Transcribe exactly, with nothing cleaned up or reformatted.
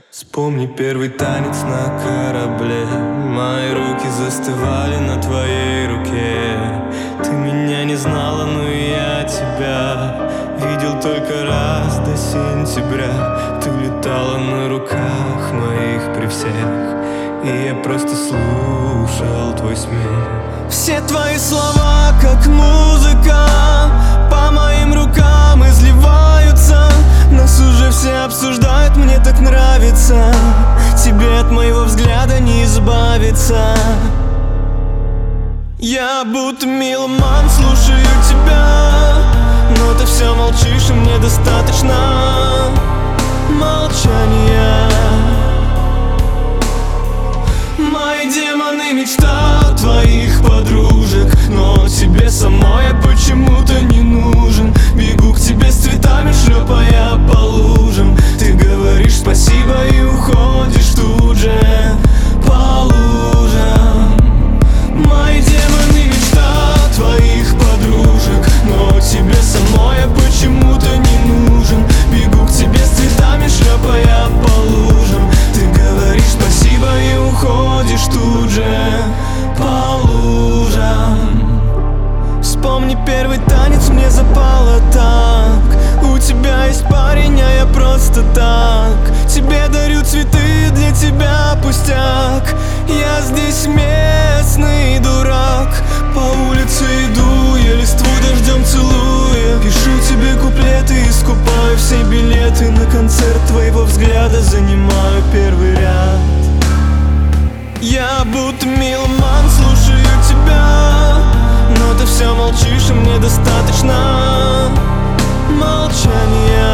Вспомни первый танец на корабле. Мои руки застывали на твоей руке. Ты меня не знала, но я тебя видел только раз до сентября. Ты летала на руках моих при всех, и я просто слушал твой смех. Все твои слова, как музыка, по моим рукам изливаются. Нас уже все обсуждают, мне так нравится. Тебе от моего взгляда не избавиться. Я будто меломан, слушаю тебя, но ты все молчишь, и мне достаточно молчания. Мои демоны мечтают твоих подружек, но тебе самой я почему-то не нужен. Бегу к тебе с цветами, шлепая по лужам. Ты говоришь спасибо и уходишь тут же по лужам. Мои демоны мечтают твоих подружек, но тебе самой я почему-то не нужен. Бегу к тебе с цветами, шлепая по лужам. Ты говоришь спасибо и уходишь тут же по лужам. Вспомни первый танец, мне запало так. У тебя есть парень, а я просто так. Тебе дарю цветы, для тебя пустяк. Я здесь местный дурак. По улице иду, я листву дождем целуя. Пишу тебе куплеты, искупаю все билеты. На концерт твоего взгляда занимаю первый ряд. Я будто меломан, слушаю тебя, но ты все молчишь, и мне достаточно молчания.